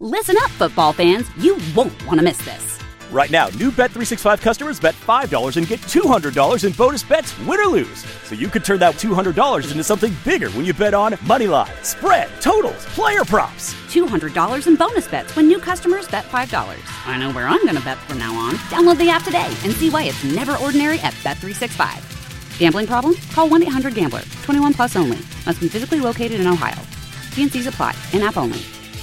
Listen up, football fans. You won't want to miss this. Right now, new Bet365 customers bet $5 and get $200 in bonus bets, win or lose. So you could turn that $200 into something bigger when you bet on money line, spread, totals, player props. $200 in bonus bets when new customers bet $5. I know where I'm going to bet from now on. Download the app today and see why it's never ordinary at Bet365. Gambling problem? Call 1-800-GAMBLER. 21 plus only. Must be physically located in Ohio. T&Cs apply. In-app only.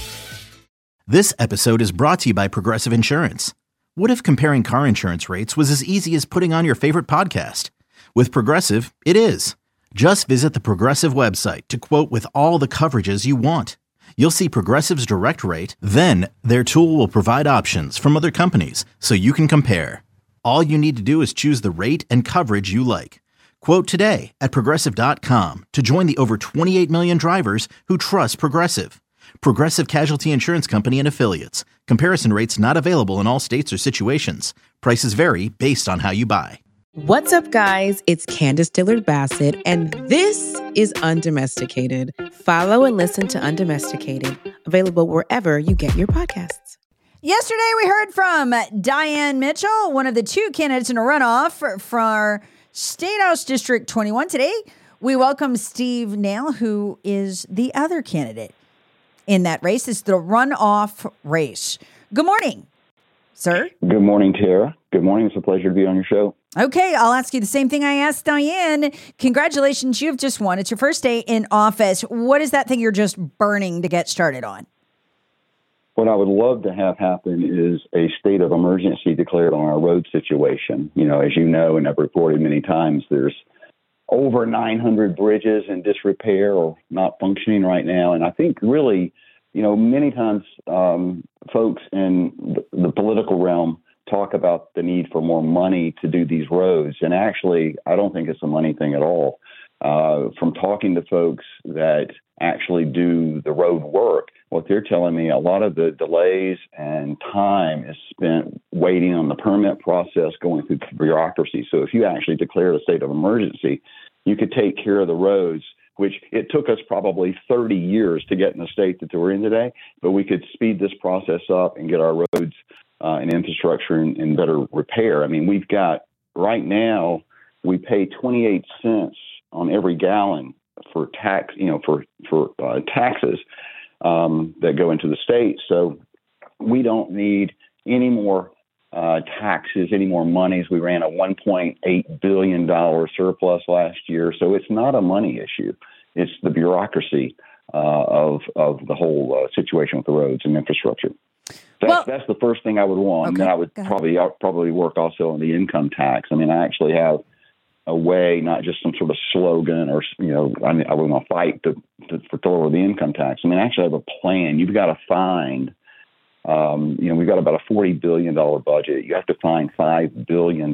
This episode is brought to you by Progressive Insurance. What if comparing car insurance rates was as easy as putting on your favorite podcast? With Progressive, it is. Just visit the Progressive website to quote with all the coverages you want. You'll see Progressive's direct rate, then their tool will provide options from other companies so you can compare. All you need to do is choose the rate and coverage you like. Quote today at Progressive.com to join the over 28 million drivers who trust Progressive. Progressive Casualty Insurance Company and Affiliates. Comparison rates not available in all states or situations. Prices vary based on how you buy. What's up, guys? It's Candace Dillard-Bassett, and this is Undomesticated. Follow and listen to Undomesticated, available wherever you get your podcasts. Yesterday, we heard from Diane Mitchell, one of the two candidates in a runoff for State House District 21. Today, we welcome Steve Nail, who is the other candidate in that race. It's the runoff race. Good morning, sir. Good morning, Tara. Good morning. It's a pleasure to be on your show. Okay, I'll ask you the same thing I asked Diane. Congratulations, you've just won. It's your first day in office. What is that thing you're just burning to get started on? What I would love to have happen is a state of emergency declared on our road situation. You know, as you know, and I've reported many times, there's over 900 bridges in disrepair or not functioning right now. And I think really, you know, many times folks in the political realm talk about the need for more money to do these roads. And actually, I don't think it's a money thing at all. From talking to folks that actually do the road work, what they're telling me, a lot of the delays and time is spent waiting on the permit process, going through bureaucracy. So if you actually declared a state of emergency, you could take care of the roads, which it took us probably 30 years to get in the state that we're in today, but we could speed this process up and get our roads and infrastructure in better repair. I mean, we've got, right now, we pay 28 cents on every gallon for tax, for taxes that go into the state. So we don't need any more taxes, any more monies. We ran a $1.8 billion surplus last year. So it's not a money issue. It's the bureaucracy of the whole situation with the roads and infrastructure. That's the first thing I would want. Okay, and then I would probably work also on the income tax. I mean, I actually have a way, not just some sort of slogan or, I would want to fight to lower the income tax. I mean, I actually have a plan. You've got to find, we've got about a $40 billion budget. You have to find $5 billion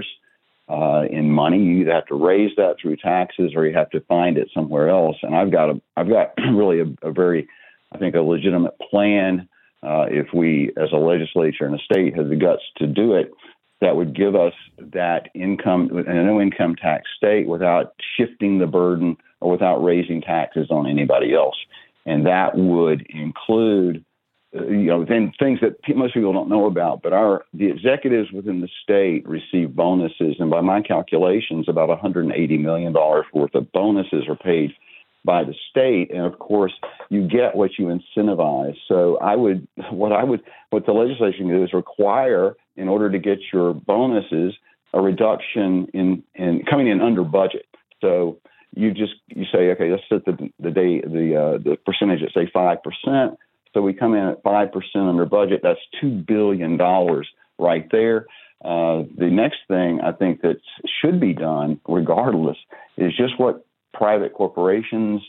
in money. You either have to raise that through taxes or you have to find it somewhere else. And I've got really a very, I think, a legitimate plan. If we, as a legislature and a state, have the guts to do it, that would give us that income, a no income tax state, without shifting the burden or without raising taxes on anybody else. And that would include, then things that most people don't know about, but the executives within the state receive bonuses. And by my calculations, about $180 million worth of bonuses are paid by the state. And of course, you get what you incentivize. So what the legislation can do is require, in order to get your bonuses, a reduction in coming in under budget. So you say, okay, let's set the percentage at, say, 5%. So we come in at 5% under budget. That's $2 billion right there. The next thing I think that should be done, regardless, is just what private corporations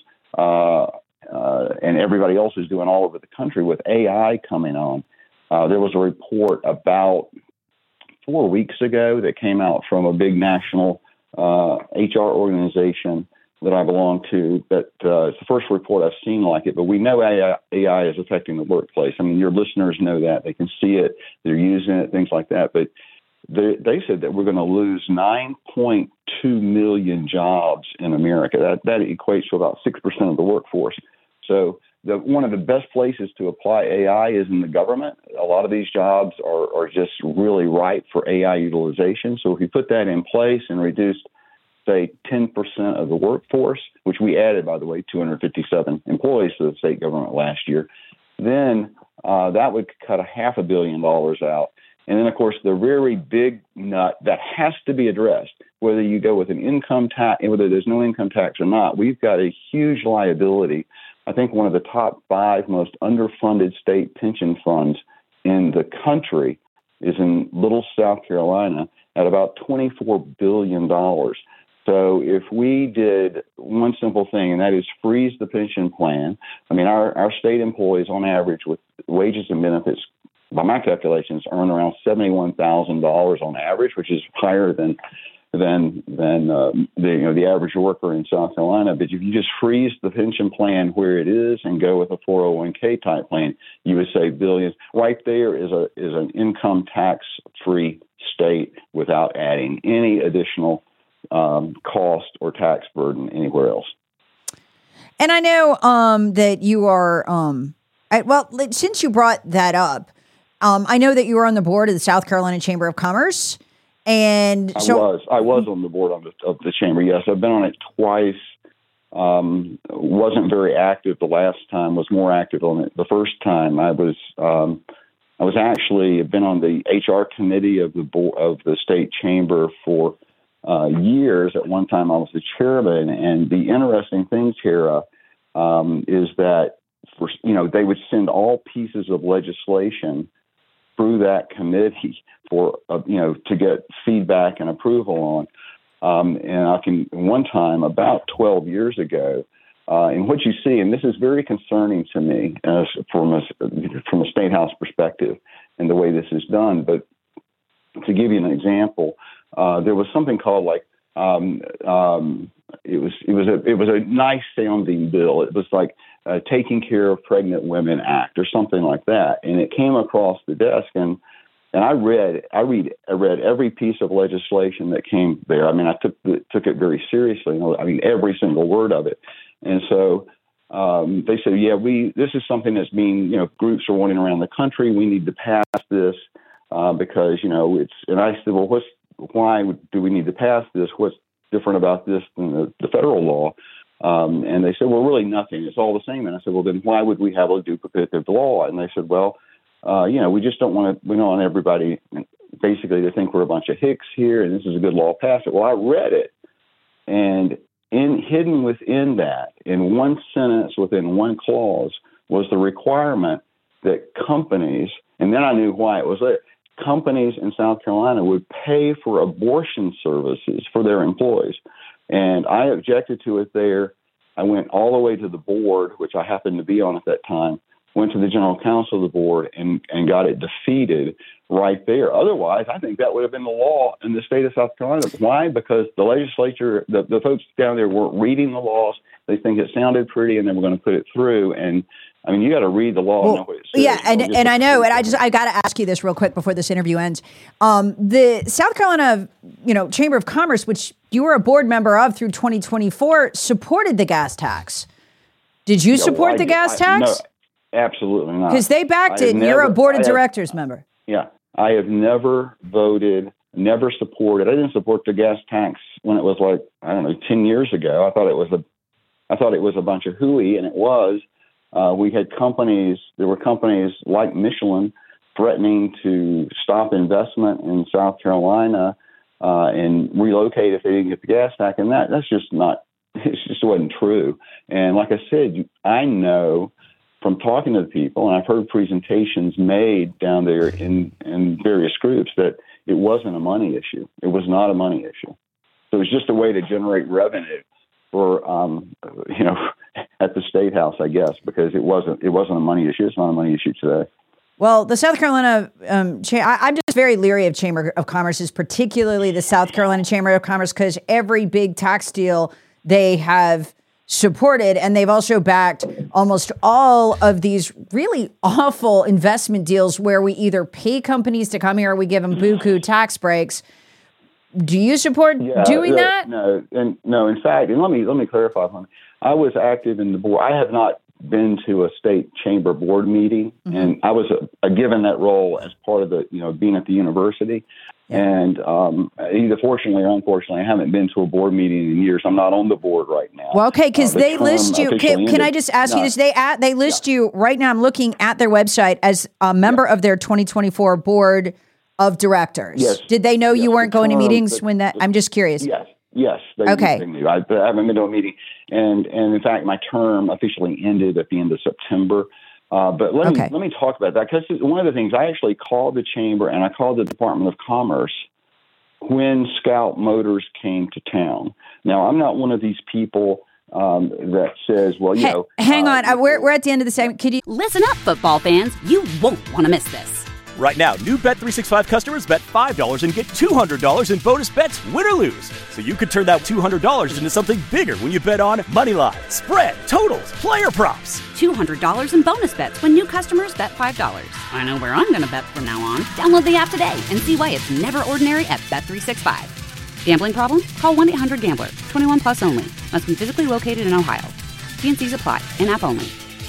and everybody else is doing all over the country with AI coming on. There was a report about 4 weeks ago that came out from a big national HR organization that I belong to. That it's the first report I've seen like it, but we know AI is affecting the workplace. I mean, your listeners know that. They can see it. They're using it, things like that. But they said that we're going to lose 9.2 million jobs in America. That equates to about 6% of the workforce. So one of the best places to apply AI is in the government. A lot of these jobs are just really ripe for AI utilization. So if you put that in place and reduce, say, 10% of the workforce, which we added, by the way, 257 employees to the state government last year, then that would cut $500 million out. And then, of course, the very big nut that has to be addressed, whether you go with an income tax, whether there's no income tax or not, we've got a huge liability. I think one of the top 5 most underfunded state pension funds in the country is in Little, South Carolina at about $24 billion. So if we did one simple thing, and that is freeze the pension plan, I mean, our state employees on average with wages and benefits, by my calculations, earn around $71,000 on average, which is higher than the average worker in South Carolina. But if you just freeze the pension plan where it is and go with a 401k type plan, you would save billions. Right there is an income tax free state without adding any additional cost or tax burden anywhere else. And I know that you are since you brought that up, I know that you were on the board of the South Carolina Chamber of Commerce. And so I was on the board of the chamber. Yes, I've been on it twice. Wasn't very active the last time. Was more active on it the first time. I was actually been on the HR committee of the board of the state chamber for years. At one time, I was the chairman. And the interesting thing, Tara, is that they would send all pieces of legislation through that committee for to get feedback and approval on. And one time about 12 years ago, and what you see, and this is very concerning to me from a state house perspective and the way this is done. But to give you an example, there was something called it was a nice sounding bill. It was like Taking Care of Pregnant Women Act or something like that. And it came across the desk, and I read every piece of legislation that came there. I mean, I took it very seriously. I mean, every single word of it. And so they said, this is something that's being, groups are wanting around the country. We need to pass this because, it's, and I said, well, why do we need to pass this? What's different about this than the federal law? And they said, well, really nothing. It's all the same. And I said, well, then why would we have a duplicative law? And they said, well, we just don't want everybody basically to think we're a bunch of hicks here and this is a good law, pass it. Well, I read it, and hidden within that, in one sentence, within one clause, was the requirement that companies, and then I knew why it was there, companies in South Carolina would pay for abortion services for their employees. And I objected to it there. I went all the way to the board, which I happened to be on at that time, went to the general counsel of the board and got it defeated right there. Otherwise, I think that would have been the law in the state of South Carolina. Why? Because the legislature, the folks down there weren't reading the laws. They think it sounded pretty and they were going to put it through. And I mean, you got to read the law and know what it says. Yeah, and I know, and I got to ask you this real quick before this interview ends. The South Carolina, Chamber of Commerce, which you were a board member of through 2024, supported the gas tax. Did you support the gas tax? No, absolutely not. Because they backed it, and you're a board of directors member. Yeah, I have never voted, never supported. I didn't support the gas tax when it was 10 years ago. I thought it was a bunch of hooey, and it was. We had there were companies like Michelin threatening to stop investment in South Carolina and relocate if they didn't get the gas tax. And that's just not, it just wasn't true. And like I said, I know from talking to the people, and I've heard presentations made down there in various groups, that it wasn't a money issue. It was not a money issue. So it was just a way to generate revenue for, at the State House, I guess, because it wasn't a money issue. It's not a money issue today. Well, the South Carolina, I'm just very leery of Chamber of Commerce's, particularly the South Carolina Chamber of Commerce, because every big tax deal they have supported, and they've also backed almost all of these really awful investment deals where we either pay companies to come here or we give them buku tax breaks. Do you support doing that? No. In fact, and let me clarify something. I was active in the board. I have not been to a state chamber board meeting, and I was given that role as part of the, being at the university. And either fortunately or unfortunately, I haven't been to a board meeting in years. I'm not on the board right now. Well, okay, because they list you. Can I just ask you this? They list you right now. I'm looking at their website as a member of their 2024 board of directors. Yes. Did they know you weren't going to meetings when that? I'm just curious. Yes. They knew. I haven't been to a meeting, and in fact, my term officially ended at the end of September. But let me talk about that, because one of the things, I actually called the chamber and I called the Department of Commerce when Scout Motors came to town. Now, I'm not one of these people that says, well, hang on, we're at the end of the segment. Could you listen up, football fans? You won't want to miss this. Right now, new Bet365 customers bet $5 and get $200 in bonus bets, win or lose. So you could turn that $200 into something bigger when you bet on money line, spread, totals, player props. $200 in bonus bets when new customers bet $5. I know where I'm going to bet from now on. Download the app today and see why it's never ordinary at Bet365. Gambling problem? Call 1-800-GAMBLER. 21 plus only. Must be physically located in Ohio. T&Cs apply. In-app only.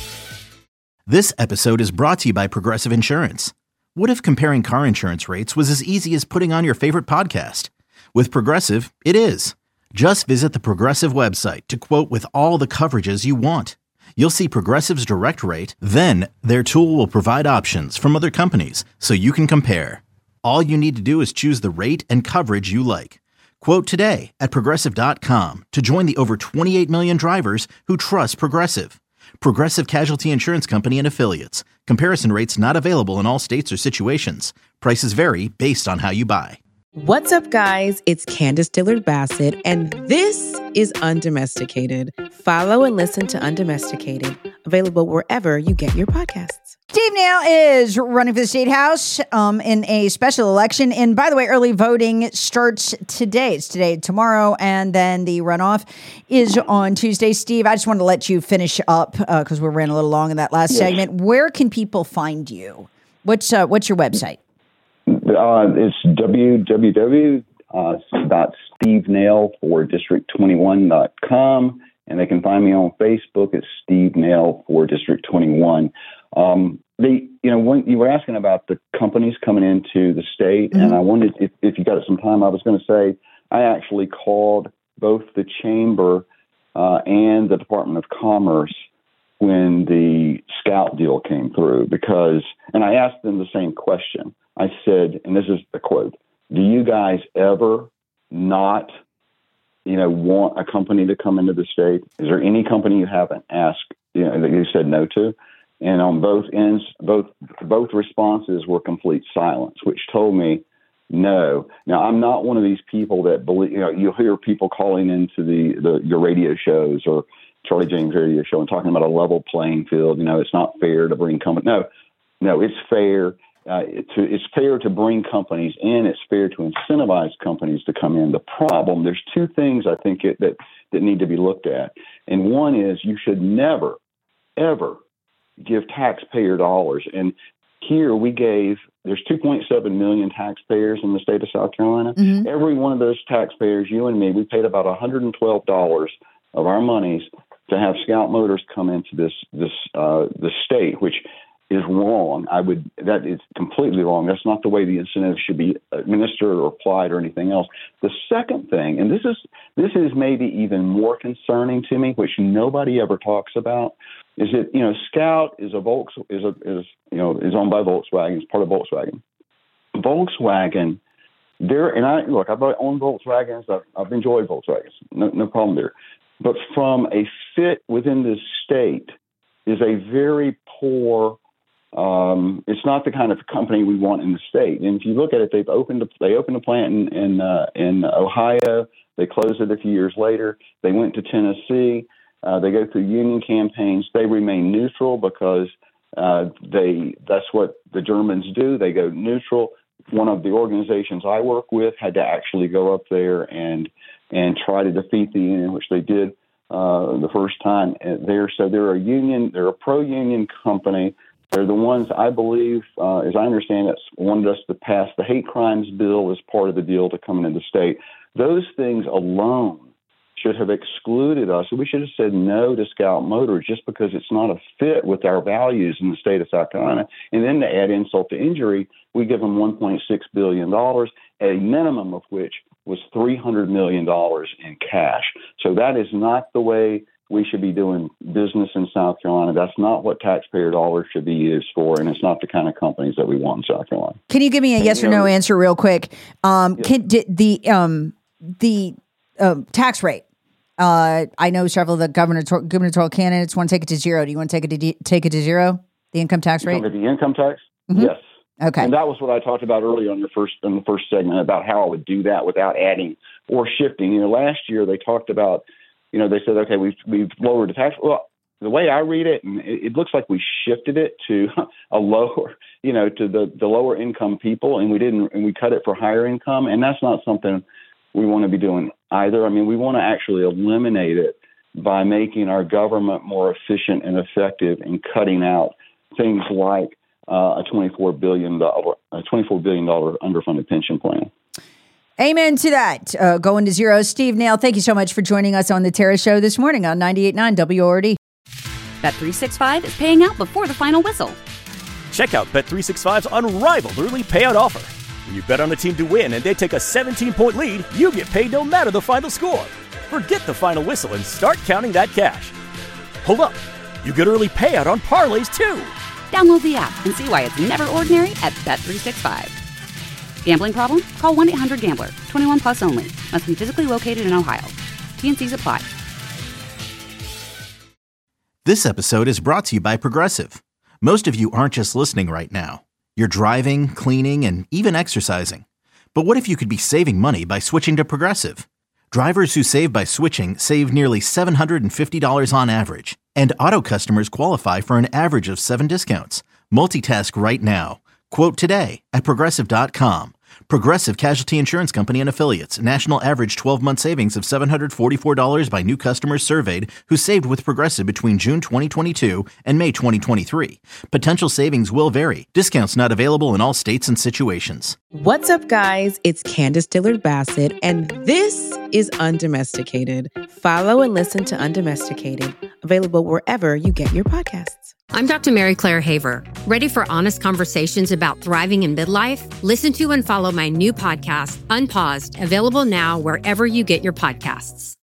This episode is brought to you by Progressive Insurance. What if comparing car insurance rates was as easy as putting on your favorite podcast? With Progressive, it is. Just visit the Progressive website to quote with all the coverages you want. You'll see Progressive's direct rate, then their tool will provide options from other companies so you can compare. All you need to do is choose the rate and coverage you like. Quote today at Progressive.com to join the over 28 million drivers who trust Progressive. Progressive Casualty Insurance Company and Affiliates. Comparison rates not available in all states or situations. Prices vary based on how you buy. What's up, guys? It's Candace Dillard Bassett, and this is Undomesticated. Follow and listen to Undomesticated, available wherever you get your podcasts. Steve Nail is running for the State House in a special election. And by the way, early voting starts today. It's today, tomorrow, and then the runoff is on Tuesday. Steve, I just wanted to let you finish up because we ran a little long in that last segment. Where can people find you? What's your website? It's www.stevenail4district21.com, and they can find me on Facebook at Steve Nail for District 21. When you were asking about the companies coming into the state, and I wondered if you got some time, I was going to say I actually called both the Chamber and the Department of Commerce when the Scout deal came through, and I asked them the same question. I said, and this is the quote, do you guys ever not, want a company to come into the state? Is there any company you haven't asked, that you said no to? And on both ends, both responses were complete silence, which told me no. Now, I'm not one of these people that believe, you'll hear people calling into your radio shows or Charlie James radio show and talking about a level playing field. It's not fair to bring companies. No, it's fair. It's fair to bring companies in. It's fair to incentivize companies to come in. The problem, there's two things I think that need to be looked at. And one is you should never, ever give taxpayer dollars. And here there's 2.7 million taxpayers in the state of South Carolina. Mm-hmm. Every one of those taxpayers, you and me, we paid about $112 of our monies to have Scout Motors come into this state, which is wrong. That is completely wrong. That's not the way the incentives should be administered or applied or anything else. The second thing, and this is maybe even more concerning to me, which nobody ever talks about, is that Scout is owned by Volkswagen. It's part of Volkswagen. Volkswagen, I've owned Volkswagens. I've enjoyed Volkswagens. No problem there. But from a fit within the state is a very poor. It's not the kind of company we want in the state. And if you look at it, they opened a plant in Ohio. They closed it a few years later. They went to Tennessee. They go through union campaigns. They remain neutral because that's what the Germans do. They go neutral. One of the organizations I work with had to actually go up there and try to defeat the union, which they did the first time there. So they're a pro-union company. They're the ones, I believe, as I understand it, wanted us to pass the hate crimes bill as part of the deal to come into the state. Those things alone should have excluded us. We should have said no to Scout Motors just because it's not a fit with our values in the state of South Carolina. And then to add insult to injury, we give them $1.6 billion, a minimum of which was $300 million in cash. So that is not the way we should be doing business in South Carolina. That's not what taxpayer dollars should be used for, and it's not the kind of companies that we want in South Carolina. Can you give me a yes or no answer real quick? The tax rate. I know several of the gubernatorial candidates want to take it to zero. Do you want to take it to zero? The income tax rate? The income tax? Mm-hmm. Yes. Okay. And that was what I talked about earlier in the first segment about how I would do that without adding or shifting. Last year they talked about, they said, okay, we've lowered the tax. Well, the way I read it, and it looks like we shifted it to a lower, to the lower income people, and we cut it for higher income, and that's not something we want to be doing either. I mean, we want to actually eliminate it by making our government more efficient and effective in cutting out things like a $24 billion underfunded pension plan. Amen to that. Going to zero. Steve Nail, thank you so much for joining us on the Tara Show this morning on 98.9 WORD. Bet365 is paying out before the final whistle. Check out Bet365's unrivaled early payout offer. When you bet on a team to win and they take a 17-point lead, you get paid no matter the final score. Forget the final whistle and start counting that cash. Hold up. You get early payout on parlays, too. Download the app and see why it's never ordinary at Bet365. Gambling problem? Call 1-800-GAMBLER. 21 plus only. Must be physically located in Ohio. T&Cs apply. This episode is brought to you by Progressive. Most of you aren't just listening right now. You're driving, cleaning, and even exercising. But what if you could be saving money by switching to Progressive? Drivers who save by switching save nearly $750 on average. And auto customers qualify for an average of 7 discounts. Multitask right now. Quote today at Progressive.com. Progressive Casualty Insurance Company and Affiliates. National average 12-month savings of $744 by new customers surveyed who saved with Progressive between June 2022 and May 2023. Potential savings will vary. Discounts not available in all states and situations. What's up, guys? It's Candace Dillard Bassett, and this is Undomesticated. Follow and listen to Undomesticated, available wherever you get your podcasts. I'm Dr. Mary Claire Haver. Ready for honest conversations about thriving in midlife? Listen to and follow my new podcast, Unpaused, available now wherever you get your podcasts.